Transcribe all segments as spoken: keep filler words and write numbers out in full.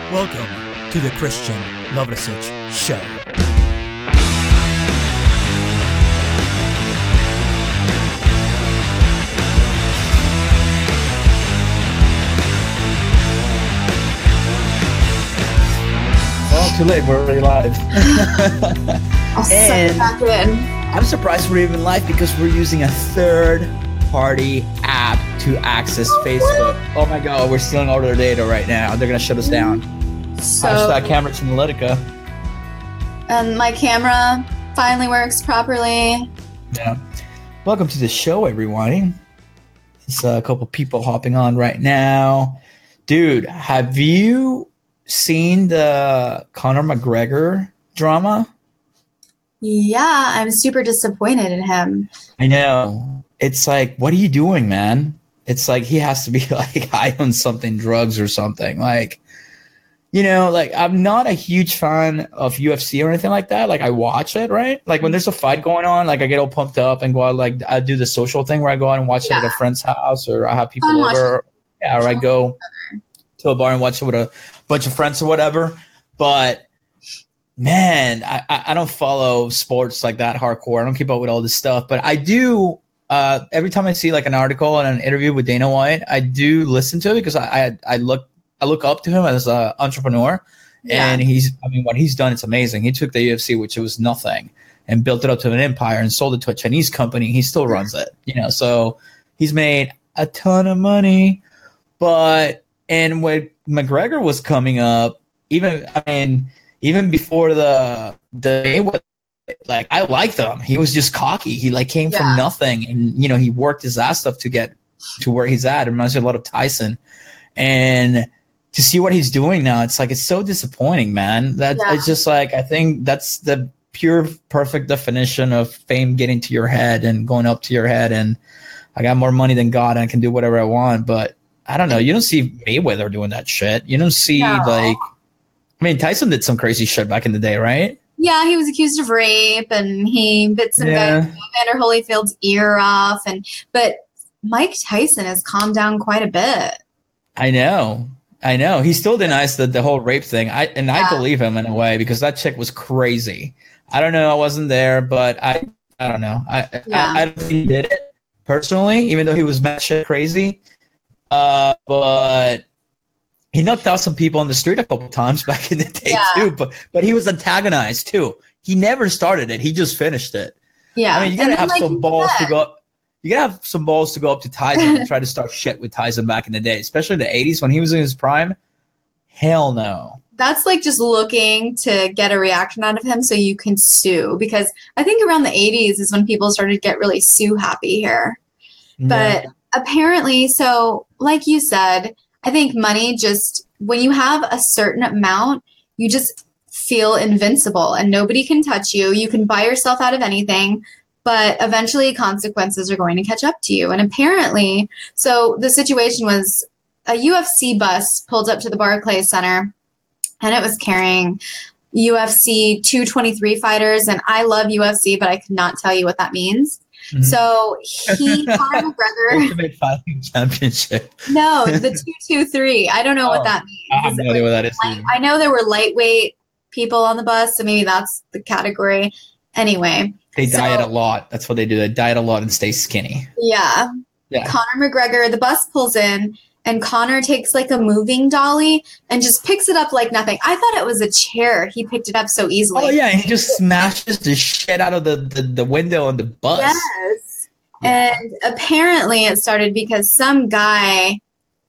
Welcome to the Christian Lovasic Show. Well, too late. We're already live. I'll suck it back in. I'm surprised we're even live because we're using a third-party app to access Facebook. Oh my God, we're stealing all their data right now. They're gonna shut us down. So, Hashtag Cambridge Analytica. and my camera finally works properly. Yeah. Welcome to the show, everyone. There's a couple people hopping on right now. Dude, have you seen the Conor McGregor drama? Yeah, I'm super disappointed in him. I know. It's like, what are you doing, man? It's like he has to be like high on something, drugs or something. Like, you know, like I'm not a huge fan of U F C or anything like that. Like I watch it, right? Like when there's a fight going on, like I get all pumped up and go out, like I do the social thing where I go out and watch Yeah. it at a friend's house, or I have people Fun over. Yeah, or I go to a bar and watch it with a bunch of friends or whatever. But man, I, I I don't follow sports like that hardcore. I don't keep up with all this stuff, but I do. Uh, every time I see like an article and an interview with Dana White, I do listen to it because I, I I look I look up to him as an entrepreneur, Yeah. and he's I mean what he's done is amazing. He took the U F C, which was nothing, and built it up to an empire and sold it to a Chinese company. He still runs it, you know. So he's made a ton of money, but and when McGregor was coming up, even I mean even before the the Mayweather, like I liked him. He was just cocky. He like came Yeah. from nothing, and you know he worked his ass off to get to where he's at. It reminds me a lot of Tyson, and to see what he's doing now, it's like it's so disappointing, man. That Yeah. it's just like I think that's the pure perfect definition of fame getting to your head and going up to your head, and I got more money than God and I can do whatever I want. But I don't know. You don't see Mayweather doing that shit. You don't see No. like I mean Tyson did some crazy shit back in the day, right? Yeah, he was accused of rape, and he bit some Yeah. guy Evander Holyfield's ear off, and but Mike Tyson has calmed down quite a bit. I know. I know. He still denies the, the whole rape thing. I and I Yeah. believe him in a way because that chick was crazy. I don't know. I wasn't there, but I I don't know. I Yeah. I, I don't think he did it personally, even though he was batshit crazy. Uh, but he knocked out some people on the street a couple times back in the day Yeah. too. But but he was antagonized too. He never started it. He just finished it. Yeah, I mean, you And gotta then, have like some you balls to said- go up. You gotta have some balls to go up to Tyson and try to start shit with Tyson back in the day, especially the eighties when he was in his prime. Hell no. That's like just looking to get a reaction out of him so you can sue, because I think around the eighties is when people started to get really sue happy here. But apparently, so like you said, I think money just, when you have a certain amount, you just feel invincible and nobody can touch you. You can buy yourself out of anything, but eventually consequences are going to catch up to you. And apparently, so the situation was a U F C bus pulled up to the Barclays Center, and it was carrying U F C two twenty-three fighters. And I love U F C, but I could not tell you what that means. Mhm. So he, Conor McGregor, Ultimate Fighting Championship. no, the two two three. I don't know Oh, what that means. I have Is no it idea what like that is. light- either. I know there were lightweight people on the bus, so maybe that's the category. Anyway, They so- diet a lot. That's what they do. They diet a lot and stay skinny. yeah, Yeah. Conor McGregor, the bus pulls in, and Conor takes like a moving dolly and just picks it up like nothing. I thought it was a chair. He picked it up so easily. Oh yeah, and he just smashes the shit out of the, the, the window on the bus. Yes. Yeah. And apparently it started because some guy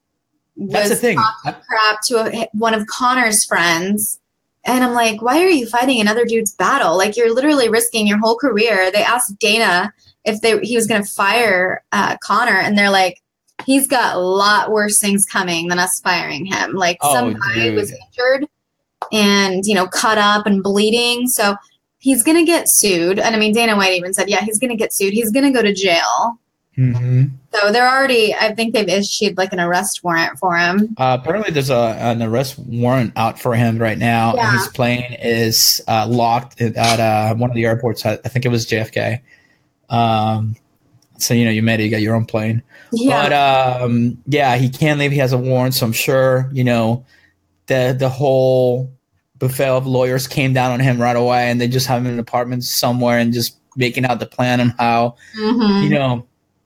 That's the was thing. talking crap to a, one of Connor's friends. And I'm like, why are you fighting another dude's battle? Like, you're literally risking your whole career. They asked Dana if they he was going to fire uh, Connor, and they're like, he's got a lot worse things coming than us firing him. Like, Oh, some guy dude. was injured and, you know, cut up and bleeding. So he's going to get sued. And I mean, Dana White even said, yeah, he's going to get sued. He's going to go to jail. Mm-hmm. So they're already, I think they've issued like an arrest warrant for him. Uh, apparently, there's a, an arrest warrant out for him right now, Yeah. and his plane is uh, locked at uh, one of the airports. I, I think it was J F K. Um, so you know, you made it. You got your own plane. Yeah. But um, yeah, he can't leave. He has a warrant, so I'm sure you know the the whole buffet of lawyers came down on him right away, and they just have him in an apartment somewhere and just making out the plan on how, Mm-hmm. you know,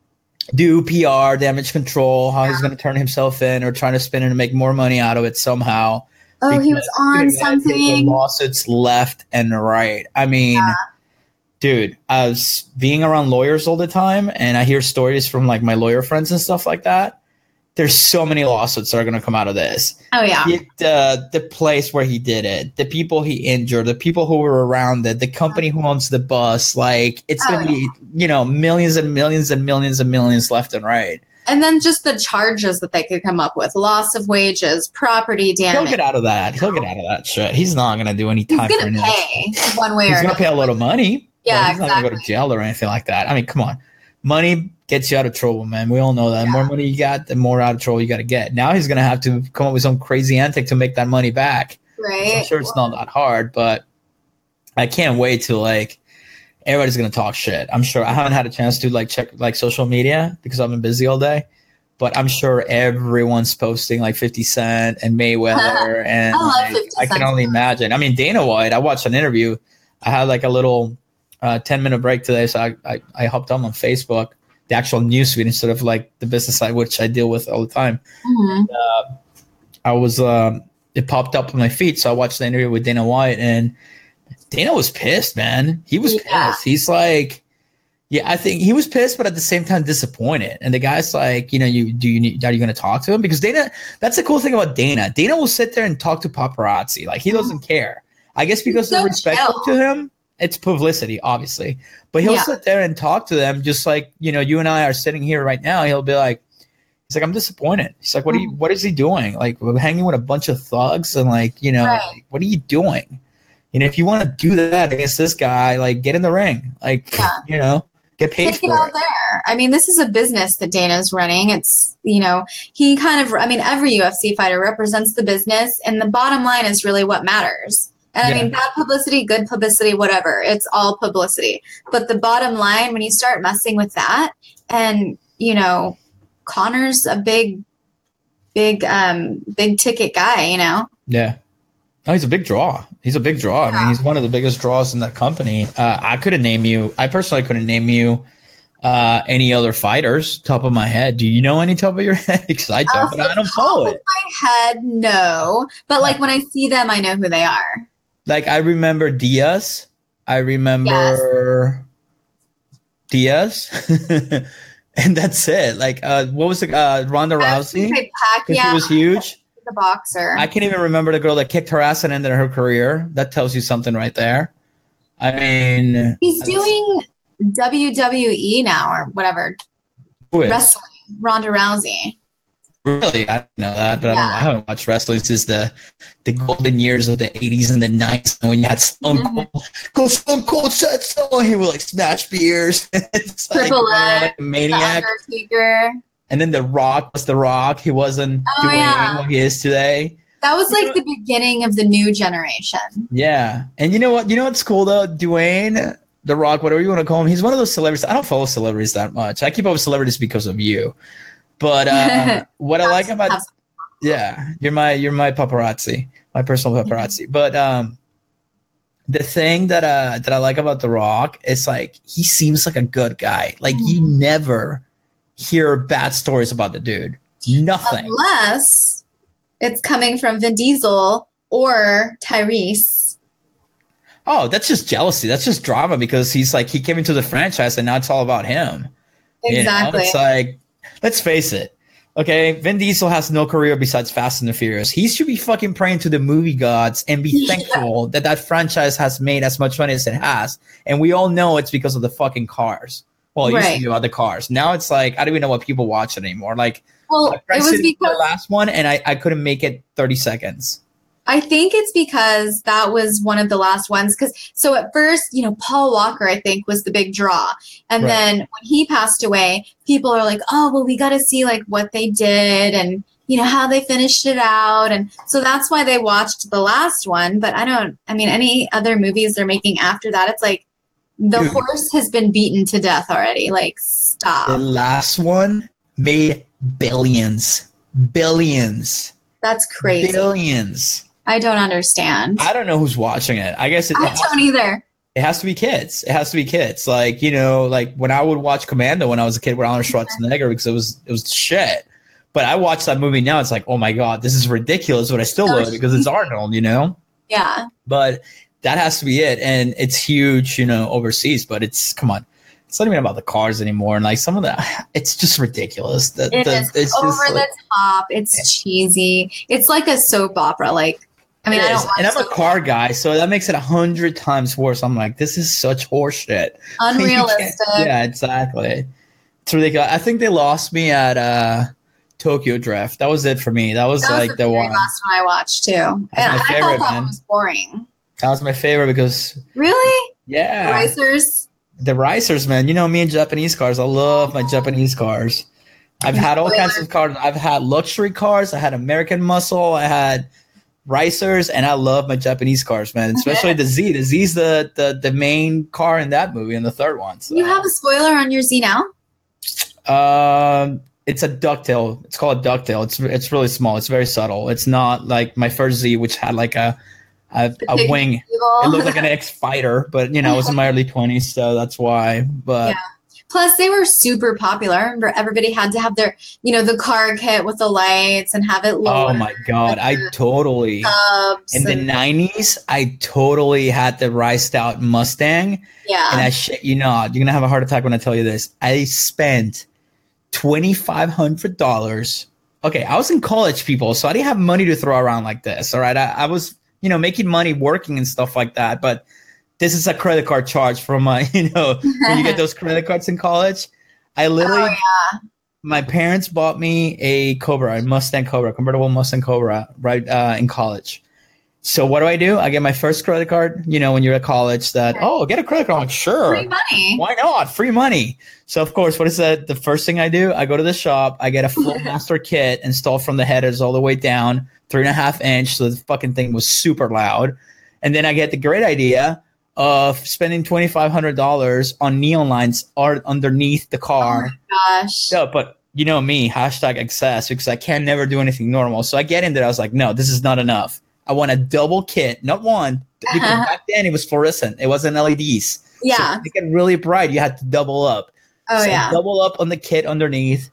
do P R, damage control, how he's going to turn himself in or trying to spin it and make more money out of it somehow. Oh, he was Because, on dude, man, something. lawsuits left and right. I mean, Yeah. dude, I was being around lawyers all the time, and I hear stories from like my lawyer friends and stuff like that. There's so many lawsuits that are going to come out of this. Oh yeah. It, uh, the place where he did it, the people he injured, the people who were around it, the company who owns the bus. Like, it's Oh, going to be, you know, millions and millions and millions and millions left and right. And then just the charges that they could come up with: loss of wages, property He'll damage. get out of that. He'll get out of that shit. He's not going to do any He's time for gonna any of that. pay one way He's or going to another. pay a lot of money. Yeah, but he's not going to go to exactly. jail or anything like that. I mean, come on. Money gets you out of trouble, man. We all know that. The more money you got, the more out of trouble you got to get. Now he's going to have to come up with some crazy antic to make that money back. Right. I'm sure it's not that hard, but I can't wait till like everybody's going to talk shit. I'm sure. I haven't had a chance to like check like social media because I've been busy all day. But I'm sure everyone's posting like fifty Cent and Mayweather, and I love like, fifty I can Cent. only imagine. I mean, Dana White. I watched an interview. I had like a little uh, ten minute break today, so I, I I hopped on on Facebook, the actual news feed instead of like the business side, which I deal with all the time. Mhm. I was um, it popped up on my feed, so I watched the interview with Dana White, and Dana was pissed, man. He was Yeah. pissed. He's like. Yeah, I think he was pissed, but at the same time disappointed. And the guy's like, you know, you do you need are you going to talk to him? Because Dana, that's the cool thing about Dana. Dana will sit there and talk to paparazzi, like he doesn't care. I guess because He's they're so respectful chill. to him. It's publicity, obviously, but he'll Yeah. sit there and talk to them, just like you know, you and I are sitting here right now. He'll be like, he's like, I'm disappointed. He's like, what are you? What is he doing? Like, we're hanging with a bunch of thugs, and like, you know, Right. like, what are you doing? And if you want to do that against this guy, like, get in the ring, like, Yeah. you know. Get paid Take it for out it. there. I mean, this is a business that Dana's running. It's, you know, he kind of, I mean, every U F C fighter represents the business, and the bottom line is really what matters. And Yeah. I mean, bad publicity, good publicity, whatever. It's all publicity. But the bottom line, when you start messing with that, and, you know, Connor's a big, big, um, big ticket guy, you know? Yeah. Oh, he's a big draw. He's a big draw. I mean, he's one of the biggest draws in that company. Uh, I couldn't name you. I personally couldn't name you uh, any other fighters top of my head. Do you know any top of your head? Because I don't, Off but the I don't top follow of it. my head, no. But like when I see them, I know who they are. Like I remember Diaz. I remember Diaz, and that's it. Like, uh, what was the uh, Ronda I was gonna Rousey? say Because she Pacquiao, was huge. the boxer. I can't even remember the girl that kicked her ass and ended her career. That tells you something right there. I mean, He's doing W W E now or whatever. who is? Wrestling. Ronda Rousey. Really, I don't know that, but I, don't, Yeah. I haven't watched wrestling since the the golden years of the eighties and the nineties when you had Stone Mhm. Cold. Go Stone Cold said so. He would like smash beers. It's like, Triple you know, X, like a The maniac. Undertaker. And then The Rock was The Rock. He wasn't Oh, doing yeah. what he is today. That was like the beginning of the new generation. Yeah. And you know what? You know what's cool though? Dwayne, The Rock, whatever you want to call him, he's one of those celebrities. I don't follow celebrities that much. I keep up with celebrities because of you. But uh, what I like about yeah, you're my you're my paparazzi, my personal paparazzi. But um, the thing that uh that I like about The Rock is like he seems like a good guy. Like you never hear bad stories about the dude. Nothing. Unless it's coming from Vin Diesel or Tyrese. Oh, that's just jealousy. That's just drama because he's like he came into the franchise and now it's all about him. You know? Exactly. It's like, let's face it. Okay, Vin Diesel has no career besides Fast and the Furious. He should be fucking praying to the movie gods and be Yeah. thankful that that franchise has made as much money as it has. And we all know it's because of the fucking cars. Well, it used Right. to be about the cars. Now it's like I don't even know what people watch it anymore. Like Well, I it pressed was it the because last one and I, I couldn't make it thirty seconds. I think it's because that was one of the last ones. Because so at first, you know, Paul Walker, I think, was the big draw, and Right. then when he passed away, people are like, "Oh, well, we got to see like what they did and you know how they finished it out," and so that's why they watched the last one. But I don't. I mean, any other movies they're making after that, it's like the Dude. horse has been beaten to death already. Like, The stop. last one made billions. Billions. That's crazy. Billions. I don't understand. I don't know who's watching it. I guess it, I don't either. It has to be kids. It has to be kids. Like, you know, like when I would watch Commando when I was a kid with Arnold Schwarzenegger because it was it was shit. But I watch that movie now. It's like, oh my God, this is ridiculous. But I still love it because it's Arnold, you know? Yeah. But that has to be it. And it's huge, you know, overseas. But it's, come on. It's not even about the cars anymore. And like some of that, it's just ridiculous. The, It the, is it's over just the like, top. It's cheesy. It's like a soap opera. Like, I mean, it I is. don't watch And I'm a soap car guy, so that makes it a hundred times worse. I'm like, this is such horseshit. Unrealistic. Yeah, exactly. It's ridiculous. I think they lost me at uh, Tokyo Drift. That was it for me. That was That was like the, the very one. last one I watched too. And That's my I favorite, thought that man. one was boring. That was my favorite because, Really? yeah, Racers? the Ricers, man. You know me and Japanese cars. I love my Japanese cars. I've had all kinds of cars. I've had luxury cars. I had American Muscle. I had Ricers, and I love my Japanese cars, man. Especially the Z. The Z's the, the the main car in that movie, and the third one. So. You have a spoiler on your Z now? Um, it's a ducktail. It's called a ducktail. It's it's really small. It's very subtle. It's not like my first Z, which had like a a, a wing. It looked like an X fighter, but you know, I was in my early twenties, so that's why. But yeah. Plus, they were super popular. I remember everybody had to have their, you know, the car kit with the lights and have it lower. oh my god, I totally in the and, nineties, I totally had the riced out Mustang. yeah. And I shit you not, you're gonna have a heart attack when I tell you this. I spent twenty five hundred dollars. Okay, I was in college, people, so I didn't have money to throw around like this. All right, I, I was, you know, making money working and stuff like that, but this is a credit card charge from my, you know, when you get those credit cards in college. I literally, oh, yeah. my parents bought me a Cobra, a Mustang Cobra, convertible Mustang Cobra, right uh, in college. So what do I do? I get my first credit card. You know, when you're at college, that Okay. oh, get a credit card. I'm like, sure, Free money. why not? Free money. So of course, what is that? The first thing I do, I go to the shop, I get a Flowmaster kit installed from the headers all the way down, three and a half inch. So the fucking thing was super loud. And then I get the great idea of spending twenty five hundred dollars on neon lights art underneath the car. Oh my gosh. Yeah, but you know me, hashtag excess, because I can never do anything normal. So I get in there, I was like, no, this is not enough. I want a double kit, not one. Because back then it was fluorescent. It wasn't L E Ds. Yeah. So to get really bright, you had to double up. Oh, so yeah. double up on the kit underneath.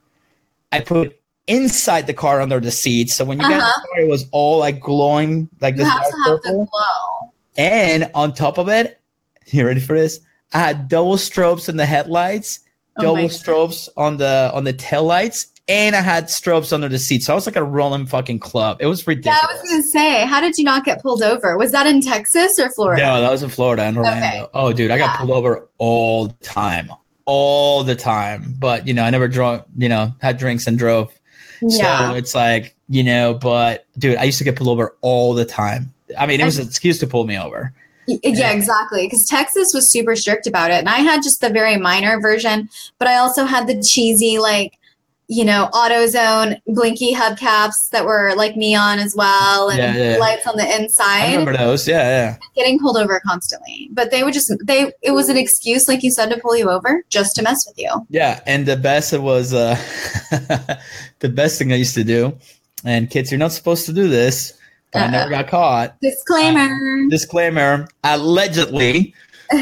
I put inside the car under the seat. So when you got in Uh-huh. the car, it was all like glowing, like You this have dark to have purple. the glow. And on top of it, you ready for this? I had double strobes in the headlights, Oh double my strobes on the on the tail lights, and I had strobes under the seat. So I was like a rolling fucking club. It was Yeah, ridiculous. I was going to say, how did you not get pulled over? Was that in Texas or Florida? No, that was in Florida and Orlando. Okay. Oh, dude, I got Yeah. pulled over all the time, all the time. But you know, I never drunk. You know, had drinks and drove. Yeah. So it's like, you know, but dude, I used to get pulled over all the time. I mean, it was an excuse to pull me over. Y- Yeah, exactly. Because Texas was super strict about it. And I had just the very minor version, but I also had the cheesy, like, you know, AutoZone blinky hubcaps that were like neon as well and Yeah, yeah. lights on the I inside. remember those. Yeah, yeah. Getting pulled over constantly. But they would just, they, it was an excuse, like you said, to pull you over just to mess with you. Yeah, and the best it was uh, the best thing I used to do. And kids, you're not supposed to do this, but I never got caught. Disclaimer. Disclaimer: allegedly,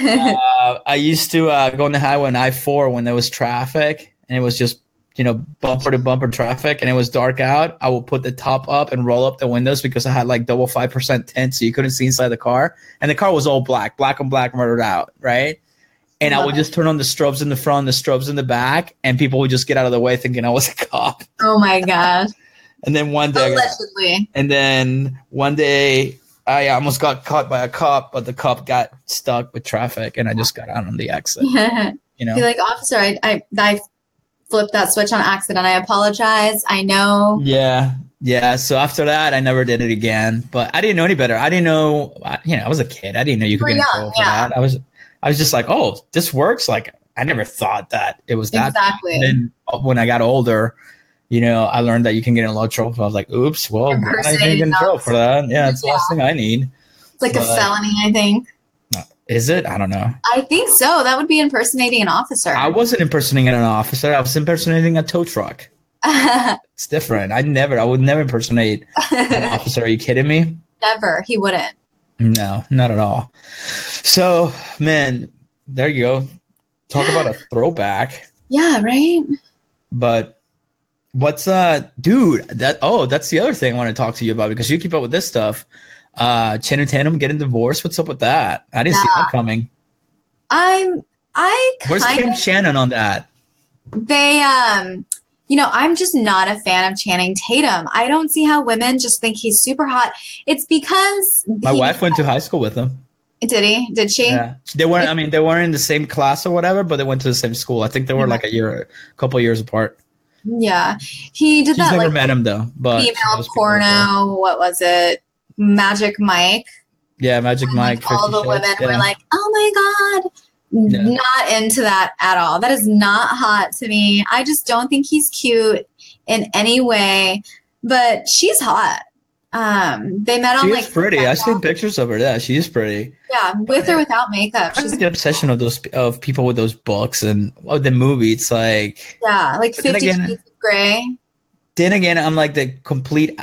uh, I used to uh, go on the highway on I four when there was traffic, and it was just you know bumper to bumper traffic, and it was dark out. I would put the top up and roll up the windows because I had like double five percent tint, so you couldn't see inside the car, and the car was all black, black and black murdered out, right? And I Love would it. just turn on the strobes in the front, the strobes in the back, and people would just get out of the way thinking I was a cop. Oh my gosh. And then one day, I got- Allegedly. and then one day, I almost got caught by a cop, but the cop got stuck with traffic, and I just got out on the exit. You know? Be like, officer, I, I, I flipped that switch on accident. I apologize. I know. Yeah, yeah. So after that, I never did it again. But I didn't know any better. I didn't know. I- You know, I was a kid. I didn't know you could You get were in young, trouble for yeah. that. I was, I was just like, oh, this works. Like I never thought that it was that. Exactly. And then when I got older, you know, I learned that you can get in a lot of trouble. I was like, oops, well, I didn't Impersonating get in trouble for that. Yeah, it's the Yeah. last thing I need. It's like a But- felony, I think. Is it? I don't know. I think so. That would be impersonating an officer. I wasn't impersonating an officer. I was impersonating a tow truck. It's different. I never, I would never impersonate an officer. Are you kidding me? Never. He wouldn't. No, not at all. So, man, there you go. Talk about a throwback. Yeah, right? But what's, uh, dude, that, oh, that's the other thing I want to talk to you about because you keep up with this stuff. Uh, Channing Tatum getting divorced. What's up with that? I didn't yeah. see that coming. I'm, I Where's Kim Shannon on that? They, um, you know, I'm just not a fan of Channing Tatum. I don't see how women just think he's super hot. It's because my he, wife went to high school with him. Did he? Did she? Yeah, they weren't. I mean, they weren't in the same class or whatever, but they went to the same school. I think they were like a year, a couple years apart. Yeah, he did She's that. Never like, met him though. But female porno. What was it? Magic Mike. Yeah, Magic Mike. Like, all the women yeah. were like, "Oh my god." Yeah. Not into that at all. That is not hot to me. I just don't think he's cute in any way, but she's hot. Um, they met on she like is pretty. I've seen pictures of her. Yeah, she is pretty. Yeah, with or without makeup. She's the obsession of those of people with those books and oh, the movie. It's like yeah, like Fifty Shades of Grey. Then again, I'm like the complete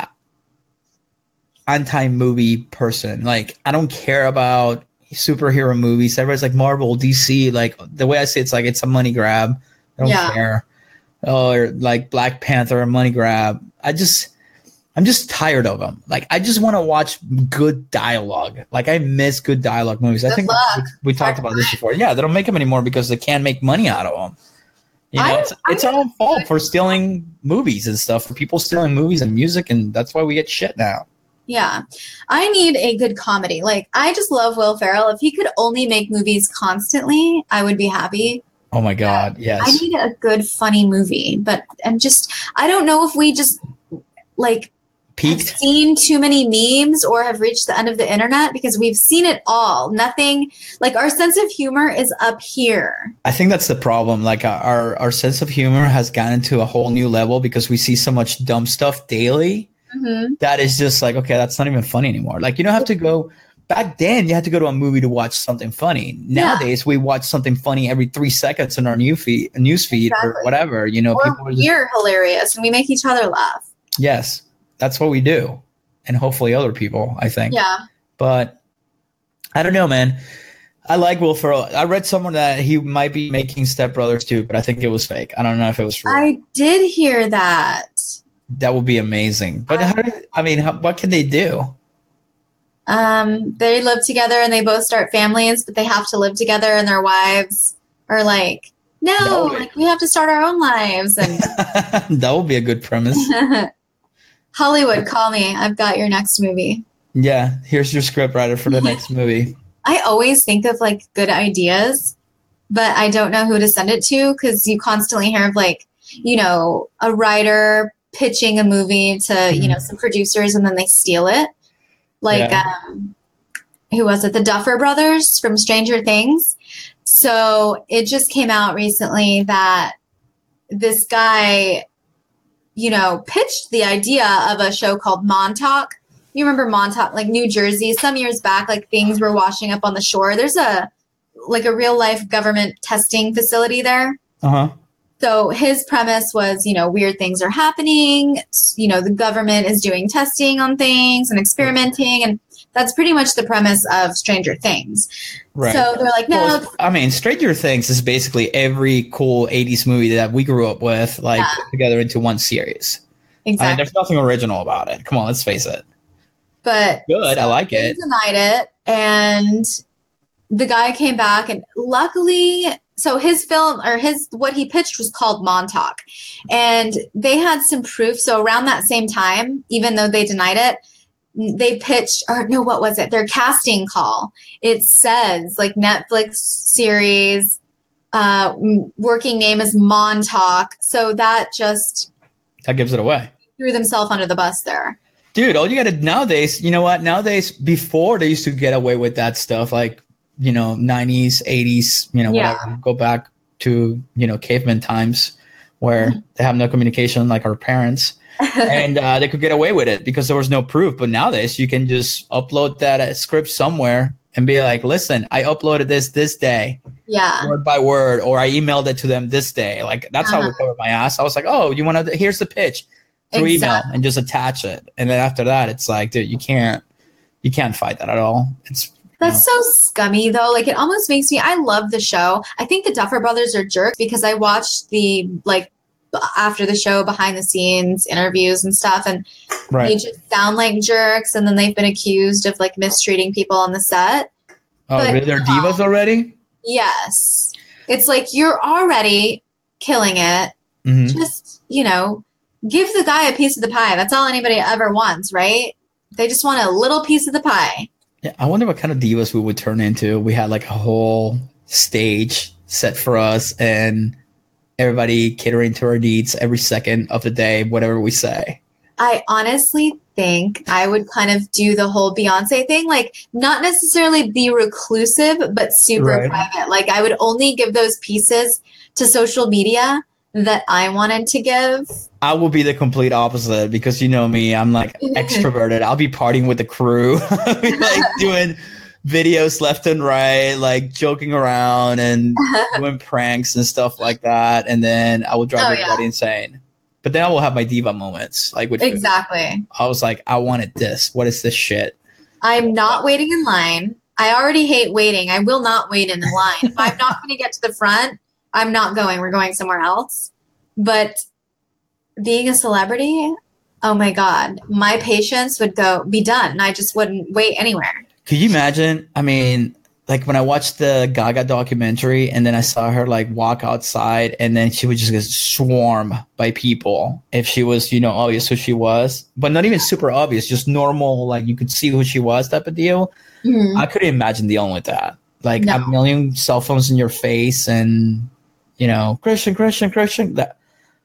anti-movie person. Like I don't care about superhero movies. Everybody's like Marvel, D C. Like the way I say it, it's like it's a money grab. I don't yeah. care. Or like Black Panther, a money grab. I just, I'm just tired of them. Like I just want to watch good dialogue. Like I miss good dialogue movies. Good I think we, we talked about this before. Yeah, they don't make them anymore because they can't make money out of them. You know, I, it's, it's our own fault for stealing movies and stuff. For people stealing movies and music, and that's why we get shit now. Yeah. I need a good comedy. Like, I just love Will Ferrell. If he could only make movies constantly, I would be happy. Oh, my God. But yes. I need a good, funny movie. But I'm just, I don't know if we just, like, peaked, have seen too many memes or have reached the end of the internet because we've seen it all. Nothing, like, our sense of humor is up here. I think that's the problem. Like, our, our sense of humor has gotten to a whole new level because we see so much dumb stuff daily. Mm-hmm. That is just like, okay, that's not even funny anymore. Like, you don't have to go back then. You had to go to a movie to watch something funny. Nowadays, yeah. we watch something funny every three seconds in our new feed, news feed exactly. or whatever. You know, or people are just, we're hilarious and we make each other laugh. Yes, that's what we do, and hopefully other people. I think. Yeah. But I don't know, man. I like Will Ferrell. I read somewhere that he might be making Step Brothers too, but I think it was fake. I don't know if it was real. I did hear that. That would be amazing. But how do, I mean, how, what can they do? Um, they live together and they both start families, but they have to live together, and their wives are like, no, no like we have to start our own lives. And that would be a good premise. Hollywood, call me. I've got your next movie. Yeah, here's your script writer for the next movie. I always think of like good ideas, but I don't know who to send it to because you constantly hear of like, you know, a writer pitching a movie to, mm-hmm. you know, some producers and then they steal it. Like, yeah. um, who was it? The Duffer Brothers from Stranger Things. So it just came out recently that this guy, you know, pitched the idea of a show called Montauk. You remember Montauk, like New Jersey, some years back, like things were washing up on the shore. There's a, like a real life government testing facility there. Uh-huh. So his premise was, you know, weird things are happening. You know, the government is doing testing on things and experimenting. And that's pretty much the premise of Stranger Things. Right. So they're like, no. Well, I mean, Stranger Things is basically every cool eighties movie that we grew up with, like, yeah. put together into one series. Exactly. I mean, there's nothing original about it. Come on, let's face it. But good. So I like they it. Denied it. And the guy came back, and luckily... So his film or his what he pitched was called Montauk, and they had some proof. So around that same time, even though they denied it, they pitched or no, what was it? Their casting call. It says like Netflix series, uh, working name is Montauk. So that just that gives it away. Threw themselves under the bus there. Dude, all you got to nowadays, you know what? Nowadays, before they used to get away with that stuff, like. You know, nineties, eighties, you know, yeah. whatever. Go back to, you know, caveman times where mm-hmm. they have no communication like our parents. and uh, they could get away with it because there was no proof. But nowadays, you can just upload that uh, script somewhere and be like, listen, I uploaded this this day. Yeah. word by word, or I emailed it to them this day. Like that's Uh-huh. how we covered my ass. I was like, oh, you want to? Here's the pitch through email, Exactly. and just attach it. And then after that, it's like, dude, you can't, you can't fight that at all. It's That's so scummy though. Like it almost makes me, I love the show. I think the Duffer Brothers are jerks because I watched the like b- after the show behind the scenes interviews and stuff, and right. they just sound like jerks, and then they've been accused of like mistreating people on the set. Oh, but- really? They're divas already? Yes. It's like you're already killing it. Mhm. Just, you know, give the guy a piece of the pie. That's all anybody ever wants, right? They just want a little piece of the pie. Yeah, I wonder what kind of divas we would turn into. We had like a whole stage set for us and everybody catering to our needs every second of the day, whatever we say. I honestly think I would kind of do the whole Beyonce thing, like not necessarily be reclusive, but super Right. private. Like I would only give those pieces to social media that I wanted to give. I will be the complete opposite because you know me, I'm like extroverted. I'll be partying with the crew, I'll be like doing videos left and right, like joking around and doing pranks and stuff like that. And then I will drive Oh, everybody yeah. insane. But then I will have my diva moments, like with food. Exactly. I was like, I wanted this. What is this shit? I'm not waiting in line. I already hate waiting. I will not wait in line. If I'm not going to get to the front, I'm not going. We're going somewhere else. But being a celebrity, oh my God, my patience would go be done. And I just wouldn't wait anywhere. Could you imagine? I mean, like when I watched the Gaga documentary and then I saw her like walk outside and then she would just get swarmed by people if she was, you know, obvious who she was, but not even super obvious, just normal, like you could see who she was type of deal. Mhm. I couldn't imagine dealing with that. Like No. a million cell phones in your face and, you know, Christian, Christian, Christian. That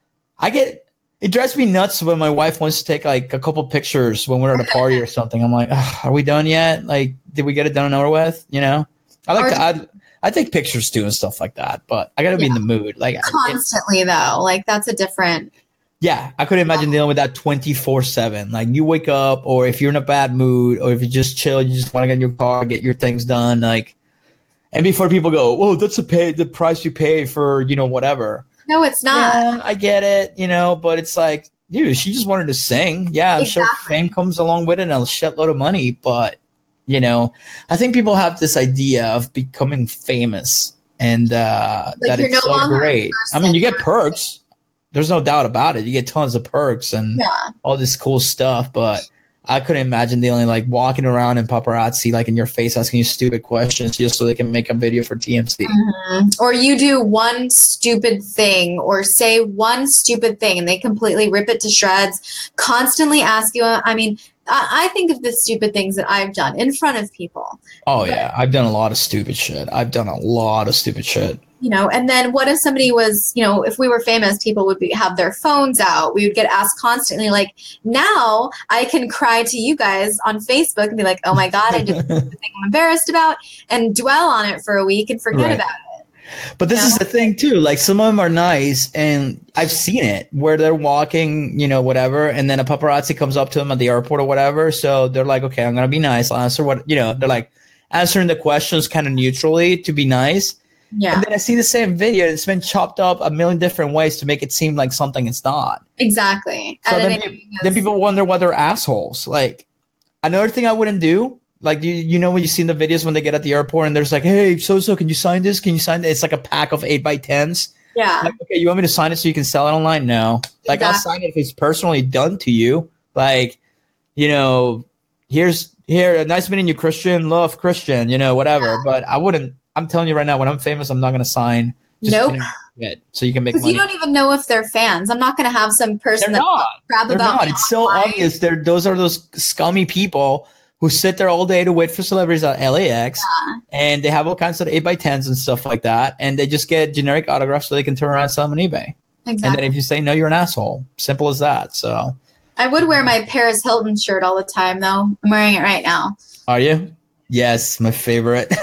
I get, it drives me nuts when my wife wants to take like a couple pictures when we're at a party or something. I'm like, "Ugh, are we done yet? Like, did we get it done and over with? You know, I like Or- to, I, I take pictures too and stuff like that, but I got to be in the mood. Like, it, Constantly, though. Like, that's a different. yeah, I couldn't imagine dealing with that twenty-four seven. Like, you wake up, or if you're in a bad mood, or if you just chill, you just want to get in your car, get your things done. Like, and before people go, whoa, that's the pay, the price you pay for, you know, whatever. No, it's not. Yeah, I get it, you know, but it's like, dude, she just wanted to sing. Yeah, I'm sure Exactly. fame comes along with it and a shitload of money, but you know, I think people have this idea of becoming famous and uh, Like that you're it's no so longer a great. I person, mean, you get you're a perks. There's no doubt about it. You get tons of perks and Yeah. all this cool stuff, but I couldn't imagine dealing like walking around in paparazzi, like in your face, asking you stupid questions just so they can make a video for T M C. Mhm. Or you do one stupid thing or say one stupid thing and they completely rip it to shreds, constantly ask you. I mean, I, I think of the stupid things that I've done in front of people, Oh yeah, I've done a lot of stupid shit. I've done a lot of stupid shit. you know, and then what if somebody was, you know, if we were famous, people would be, have their phones out. We would get asked constantly, like, now I can cry to you guys on Facebook and be like, oh my God, I did the thing I'm embarrassed about and dwell on it for a week and forget Right. about it. But this Yeah. is the thing too. Like some of them are nice, and I've seen it where they're walking, you know, whatever, and then a paparazzi comes up to them at the airport or whatever. So they're like, "Okay, I'm gonna be nice. I'll answer what you know." They're like answering the questions kind of neutrally to be nice. Yeah, And then I see the same video. It's been chopped up a million different ways to make it seem like something it's not. exactly. So then, Editing pe- then is- people wonder why they're assholes. Like another thing I wouldn't do. Like you, you know when you see the videos when they get at the airport and there's like, hey, so so, can you sign this? Can you sign this? It's like a pack of eight by tens. yeah, Like, okay, you want me to sign it so you can sell it online? No. Like, I'll Exactly. sign it if it's personally done to you. Like, you know, here's here, nice meeting you, Christian. Love Christian, you know, whatever. Yeah. But I wouldn't. I'm telling you right now, when I'm famous, I'm not going to sign. Nope. It, so you can make because money. you don't even know if they're fans. I'm not going to have some person They're that not. crap They're about not. me It's so online. obvious. They're those are those scummy people who sit there all day to wait for celebrities at L A X, and they have all kinds of eight by tens and stuff like that, and they just get generic autographs so they can turn around and sell them on eBay. And then Exactly. if you say no, you're an asshole. Simple as that. So, I would wear my Paris Hilton shirt all the time, though. I'm wearing it right now. are you? Yes, my favorite.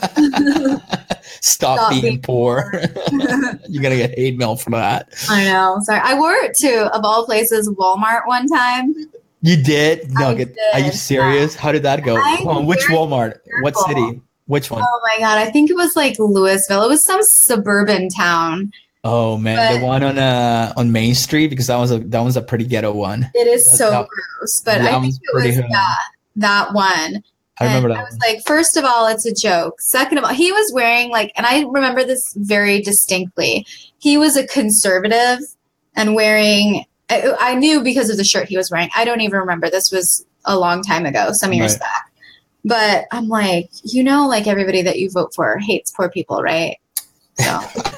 Stop, Stop being, being poor. You're gonna get hate mail for that. I know. Sorry. I wore it to, of all places, Walmart one time. You did? No, I get, are you did, serious? How did that go? I'm Oh, which very Walmart? What careful. city? Which one? Oh my God. I think it was like Louisville. It was some suburban town. Oh man, But- the one on uh on Main Street, because that was a that was a pretty ghetto one. It is That- so that- gross. But that I think one's it pretty was hood. yeah, that one. I remember And that I was one. like, first of all, it's a joke. Second of all, he was wearing like, and I remember this very distinctly. He was a conservative and wearing, I, I knew because of the shirt he was wearing. I don't even remember. This was a long time ago, some years Right. back. But I'm like, you know, like everybody that you vote for hates poor people, right? So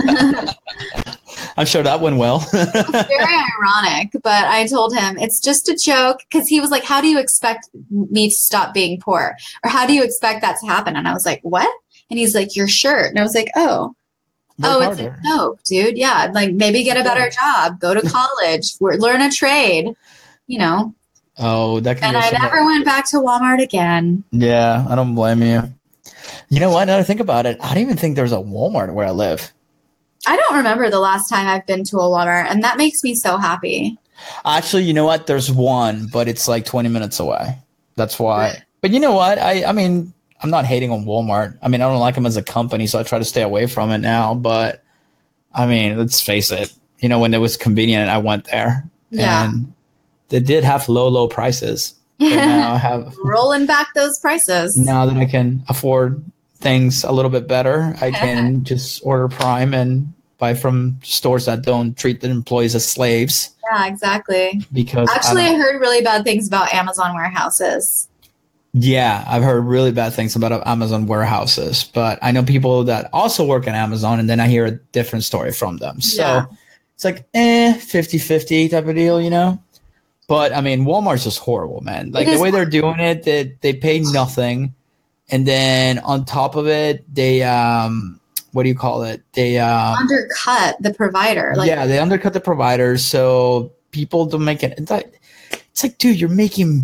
I'm sure that went well. very ironic, but I told him it's just a joke because he was like, how do you expect me to stop being poor? Or how do you expect that to happen? And I was like, what? And he's like, your shirt. And I was like, oh, Work oh, it's harder. a joke, dude. Yeah. Like maybe get a better job, go to college, wor- learn a trade, you know. Oh, that can And go I somewhere. never went back to Walmart again. Yeah, I don't blame you. You know what? Now that I think about it, I don't even think there's a Walmart where I live. I don't remember the last time I've been to a Walmart, and that makes me so happy. Actually, you know what? There's one, but it's like twenty minutes away. That's why. But you know what? I, I mean, I'm not hating on Walmart. I mean, I don't like them as a company, so I try to stay away from it now. But I mean, let's face it. You know, when it was convenient, I went there. Yeah. And they did have low, low prices. But now I have Rolling back those prices. now that I can afford things a little bit better, I can just order Prime and buy from stores that don't treat their employees as slaves. Yeah, exactly. Because Actually, I I don't- heard really bad things about Amazon warehouses. yeah, I've heard really bad things about Amazon warehouses, but I know people that also work at Amazon, and then I hear a different story from them. So Yeah. it's like, eh, fifty-fifty type of deal, you know? But I mean, Walmart's just horrible, man. Like It the is way they're doing it, they, they pay nothing. And then on top of it, they, um, what do you call it? They, um, Undercut the provider. Like, yeah, they undercut the providers, so people don't make it. It's like, it's like, dude, you're making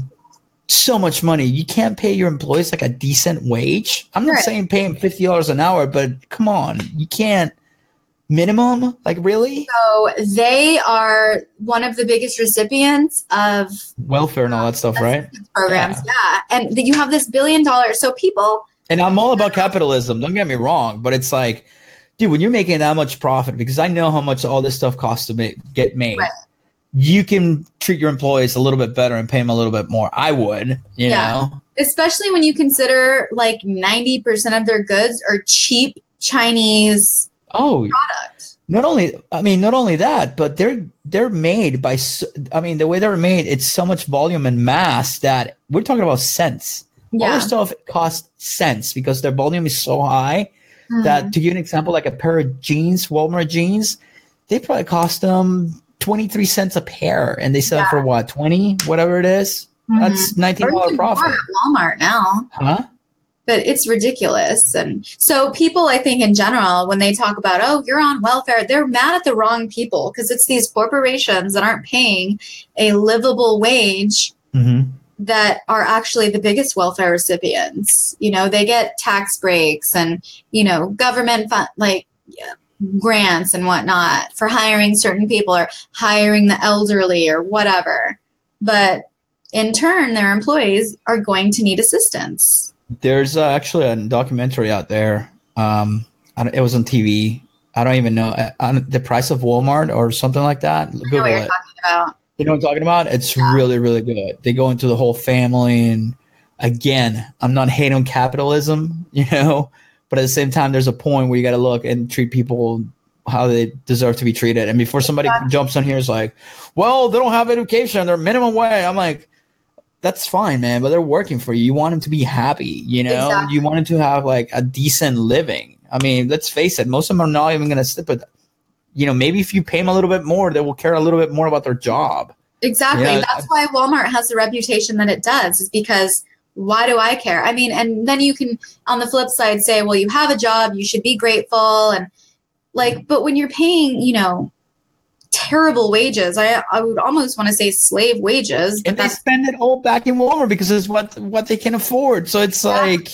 so much money. You can't pay your employees like a decent wage. I'm not Right. saying pay them fifty dollars an hour, but come on, you can't minimum. Like really, so they are one of the biggest recipients of welfare and all that stuff, right? programs. Yeah. And th- you have this billion dollars. So people, And I'm all about capitalism. Don't get me wrong, but it's like, dude, when you're making that much profit, because I know how much all this stuff costs to make, get made. Right. You can treat your employees a little bit better and pay them a little bit more. I would, you Yeah. know. especially when you consider like ninety percent of their goods are cheap Chinese Oh, products. not only I mean, not only that, but they're they're made by. so- I mean, the way they're made, it's so much volume and mass that we're talking about cents. All Yeah. their stuff costs cents because their volume is so high Mhm. that, to give you an example, like a pair of jeans, Walmart jeans, they probably cost them twenty-three cents a pair, and they sell it for what, twenty, whatever it is. That's nineteen Or dollar even more profit, at Walmart now. huh? But it's ridiculous. And so people, I think in general, when they talk about, oh, you're on welfare, they're mad at the wrong people because it's these corporations that aren't paying a livable wage Mm-hmm. that are actually the biggest welfare recipients. You know, they get tax breaks and, you know, government fund, like yeah, grants and whatnot for hiring certain people or hiring the elderly or whatever. But in turn, their employees are going to need assistance. There's uh, actually a documentary out there. Um, I don't- it was on T V. I don't even know uh, on the price of Walmart or something like that. I know Google what you're it. talking about. You know what I'm talking about? It's Yeah. really, really good. They go into the whole family, and again, I'm not hating on capitalism, you know, but at the same time, there's a point where you got to look and treat people how they deserve to be treated. And before somebody jumps on here, is like, well, they don't have education, they're minimum wage. I'm like, that's fine, man, but they're working for you. You want them to be happy, you know. Exactly. You want them to have like a decent living. I mean, let's face it, most of them are not even going to slip it. You know, maybe if you pay them a little bit more, they will care a little bit more about their job. Exactly. Yeah. That's why Walmart has the reputation that it does, is because why do I care? I mean, and then you can, on the flip side, say, well, you have a job, you should be grateful. And like, but when you're paying, you know, terrible wages, I, I would almost want to say slave wages. But And they that's, spend it all back in Walmart because it's what what they can afford. So it's Yeah. like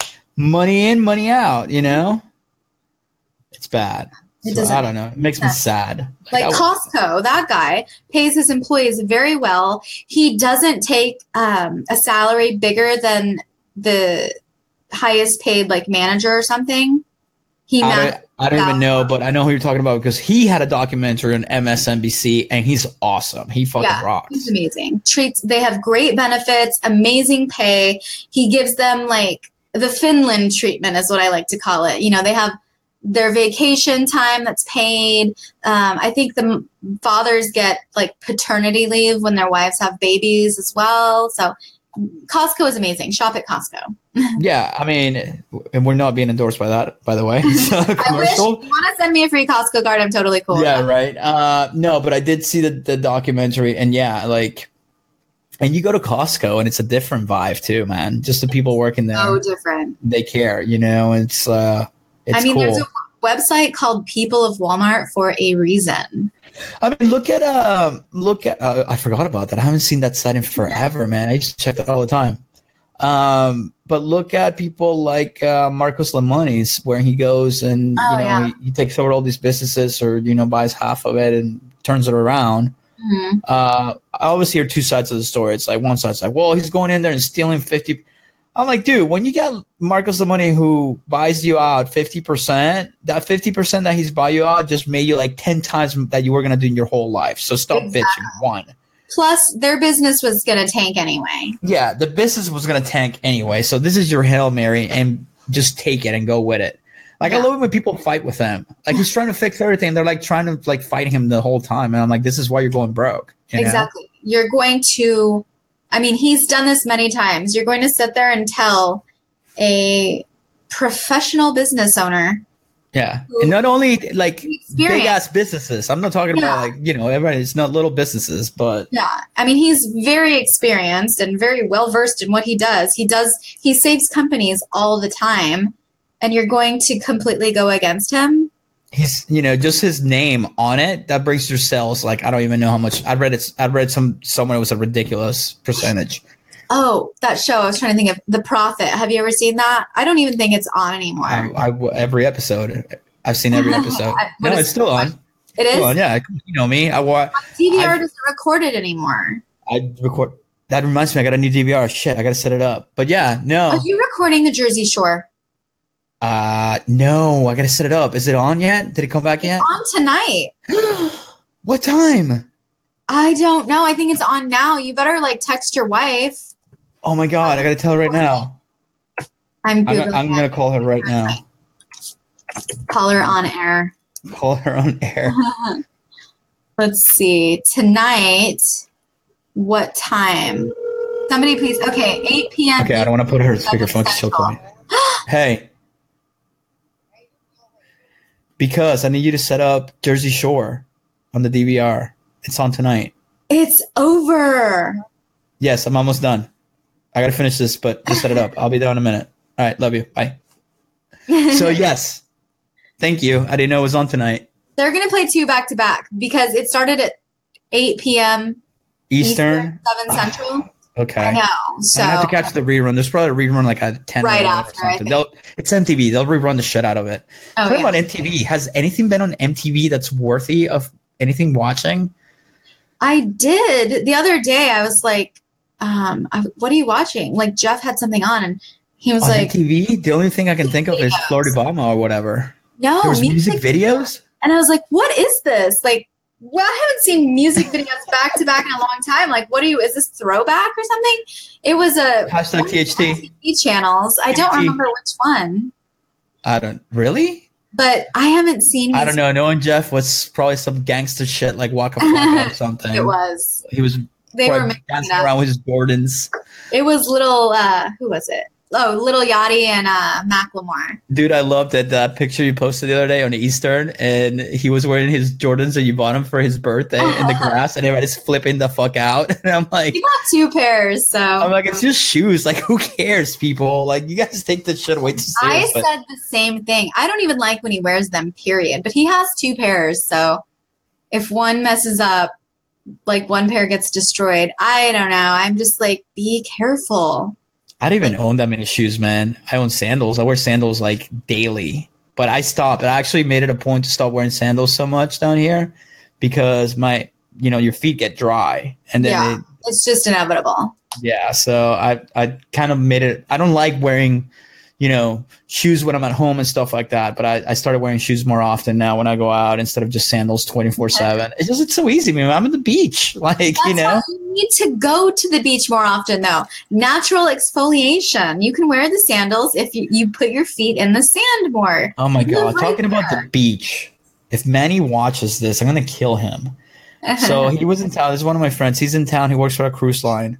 money in, money out, you know? It's bad. It So doesn't I don't know. It makes me make sad. like I- Costco, that guy pays his employees very well. He doesn't take um, a salary bigger than the highest paid like manager or something. He I managed don't, I don't even know, but I know who you're talking about because he had a documentary on M S N B C and he's awesome. He fucking yeah, rocks. He's amazing. Treats they have great benefits, amazing pay. He gives them like the Finland treatment is what I like to call it. You know, they have their vacation time that's paid. Um, I think the m- fathers get like paternity leave when their wives have babies as well. So Costco is amazing. Shop at Costco. Yeah, I mean, and we're not being endorsed by that, by the way. It's not a commercial. I wish you want to send me a free Costco card. I'm totally cool. Yeah, right. Uh, no, but I did see the, the documentary, and yeah, like, and you go to Costco, and it's a different vibe too, man. Just the people working there, So different. they care, you know. It's uh, it's I mean, cool. there's a website called People of Walmart for a reason. I mean, look at um, look at. Uh, I forgot about that. I haven't seen that site in forever, man. I used to check that all the time. Um, but look at people like uh, Marcos Lemonis, where he goes and Oh, you know yeah. he, he takes over all these businesses, or you know buys half of it and turns it around. Mhm. Uh, I always hear two sides of the story. It's like one side's like, well, he's going in there and stealing fifty. I'm like, dude, when you get Marcos Lemonis who buys you out fifty percent, that fifty percent that he's buy you out just made you like ten times that you were gonna do in your whole life. So stop Exactly. bitching. One. Plus, their business was going to tank anyway. Yeah, the business was gonna tank anyway. So this is your Hail Mary and just take it and go with it. Like Yeah. I love it when people fight with him. Like he's trying to fix everything. They're like trying to like fight him the whole time. And I'm like, this is why you're going broke. you know? Exactly. You're going to, I mean, he's done this many times. You're going to sit there and tell a professional business owner. Yeah. And not only like big Experience. ass businesses. I'm not talking Yeah. about like, you know, everybody, it's not little businesses, but Yeah. I mean, he's very experienced and very well versed in what he does. He does, he saves companies all the time. And you're going to completely go against him. he's, you know, just his name on it, that brings your sales. Like, I don't even know how much I read it. I read some, someone, it was a ridiculous percentage. Oh, that show. I was trying to think of The Prophet. Have you ever seen that? I don't even think it's on anymore. I, I, every episode, I've seen every episode. I- No, what it's is- still on. It is? Still on, yeah. You know me. I wa- D V R I've- doesn't record it anymore. I record. That reminds me, I got a new D V R. Shit, I got to set it up. But yeah, no. Are you recording The Jersey Shore? Uh, no, I got to set it up. Is it on yet? Did it come back yet? On tonight. What time? I don't know. I think it's on now. You better like text your wife. Oh my God, I got to tell her right now. I'm I'm, Googling I'm going to call her right now. it. Call her on air. Call her on air. Let's see. Tonight, what time? Somebody please. Okay, eight p.m. Okay, I don't want to put her on speakerphone because she'll call me. Hey. Because I need you to set up Jersey Shore on the D V R. It's on tonight. It's over. Yes, I'm almost done. I got to finish this, but just set it up. I'll be there in a minute. All right, love you. Bye. So, yes. Thank you. I didn't know it was on tonight. They're going to play two back to back because it started at eight p.m. Eastern? seven Central. Okay. I know. So I have to catch the rerun. There's probably a rerun like at ten Right or after, I something. think. They'll, it's M T V. They'll rerun the shit out of it. oh, Talking yeah. about M T V, has anything been on M T V that's worthy of anything watching? I did the other day. I was like, um, I, "What are you watching?" Like Jeff had something on, and he was On like, M T V? The only thing I can think of is videos. Florida Obama or whatever. "No, There was music videos? And I was like, "What is this?" Like, well, I haven't seen music videos back to back in a long time. Like, what are you? Is this throwback or something? It was a Hashtag T H T. T V channels. I don't T H T. remember which one, I don't really. but I haven't seen. I don't music- know. Knowing Jeff was probably some gangster shit like Waka Flocka or something. It was. He was They were probably making dancing that. around with his Jordans. It was little. Uh, who was it? Oh, Little Yachty and uh, Macklemore. Dude, I loved that that picture you posted the other day on Eastern, and he was wearing his Jordans that you bought him for his birthday in the grass, and everybody's flipping the fuck out. And I'm like, He got two pairs, so I'm like, it's just shoes. Like, who cares, people? Like, you guys take this shit way too I serious. but- said the same thing. I don't even like when he wears them, period. But he has two pairs, so if one messes up, like one pair gets destroyed, I don't know. I'm just like, be careful. I don't even own that many shoes, man. I own sandals. I wear sandals like daily, but I stopped. I actually made it a point to stop wearing sandals so much down here because my, you know, your feet get dry, and then Yeah. it, It's just inevitable. yeah. So I, I kind of made it. I don't like wearing you know, shoes when I'm at home and stuff like that. But I, I started wearing shoes more often now when I go out instead of just sandals twenty-four seven. It's just, it's so easy, man. I'm at the beach. Like, That's you know. why you need to go to the beach more often, though. Natural exfoliation. You can wear the sandals if you, you put your feet in the sand more. Oh, my You're God. right Talking about there. the beach. If Manny watches this, I'm going to kill him. So he was in town. This is one of my friends. He's in town. He works for a cruise line.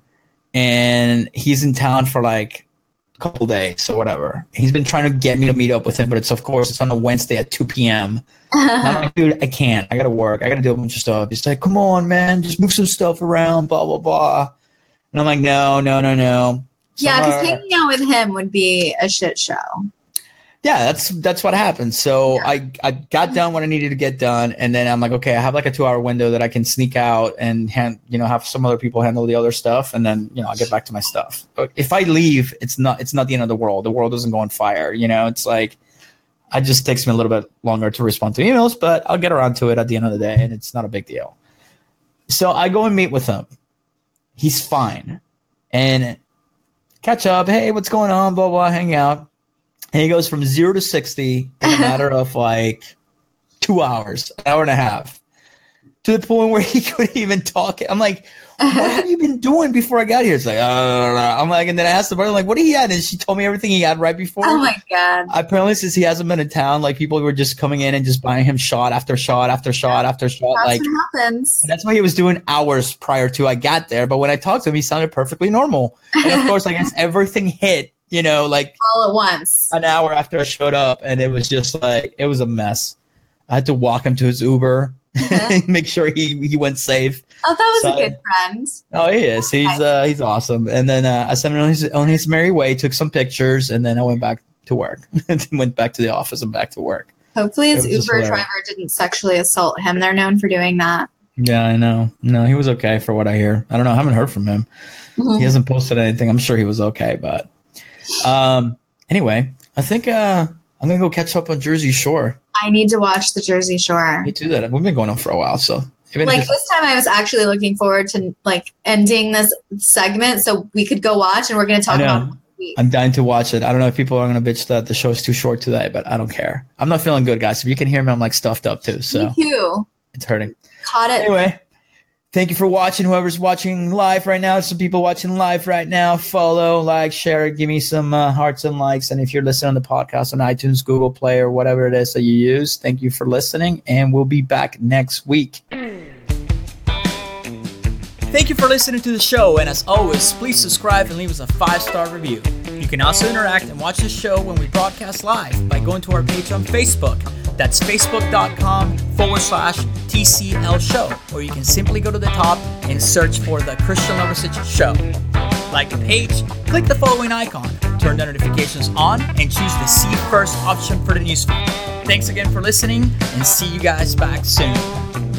And he's in town for like a couple days or whatever. He's been trying to get me to meet up with him, but it's, of course, it's on a Wednesday at two p.m. And I'm like, dude, I can't. I got to work. I got to do a bunch of stuff. He's like, come on, man. Just move some stuff around, blah, blah, blah. And I'm like, no, no, no, no. So, Yeah, because uh, hanging out with him would be a shit show. Yeah, that's that's what happened. So Yeah. I, I got done what I needed to get done, and then I'm like, okay, I have like a two hour window that I can sneak out and hand, you know, have some other people handle the other stuff, and then you know I'll get back to my stuff. But if I leave, it's not it's not the end of the world. The world doesn't go on fire. You know, it's like it just takes me a little bit longer to respond to emails, but I'll get around to it at the end of the day, and it's not a big deal. So I go and meet with him. He's fine, and catch up. Hey, what's going on? Blah blah. Hang out. And he goes from zero to sixty in a matter of like two hours, an hour and a half, to the point where he couldn't even talk. I'm like, what have you been doing before I got here? It's like, uh, I'm like, and then I asked the brother, like, what did he had? And she told me everything he had right before. Oh my God. Apparently, since he hasn't been in town, like people were just coming in and just buying him shot after shot after shot after shot. That's Like what happens. that's what he was doing hours prior to I got there. But when I talked to him, he sounded perfectly normal. And of course, I guess everything hit. You know, like All at once. an hour after I showed up, and it was just like it was a mess. I had to walk him to his Uber, Uh-huh. make sure he, he went safe. Oh, that was So- a good friend. Oh, he is. He's uh, he's awesome. And then uh, I sent him on his on his merry way, took some pictures, and then I went back to work. Went back to the office and back to work. Hopefully his It was just Uber hilarious. driver didn't sexually assault him. They're known for doing that. Yeah, I know. No, he was okay for what I hear. I don't know. I haven't heard from him. Mhm. He hasn't posted anything. I'm sure he was okay, but um, anyway, I think uh, I'm gonna go catch up on Jersey Shore. I need to watch the Jersey Shore. Me too. That we've been going on for a while, so even Like if it's, this time I was actually looking forward to like ending this segment so we could go watch, and we're going to talk I know. about it next week. I'm dying to watch it. I don't know if people are gonna bitch that the show is too short today, but I don't care. I'm not feeling good, guys. If you can hear me, I'm like stuffed up too, so Me too. it's hurting. Caught it. Anyway, thank you for watching. Whoever's watching live right now, some people watching live right now, follow, like, share, give me some uh, hearts and likes. And if you're listening on the podcast on iTunes, Google Play, or whatever it is that you use, thank you for listening. And we'll be back next week. Thank you for listening to the show. And as always, please subscribe and leave us a five-star review. You can also interact and watch the show when we broadcast live by going to our page on Facebook. That's facebook.com forward slash TCL show. Or you can simply go to the top and search for the Christian Lovasich Show. Like the page, click the following icon, turn the notifications on, and choose the See First option for the newsfeed. Thanks again for listening, and see you guys back soon.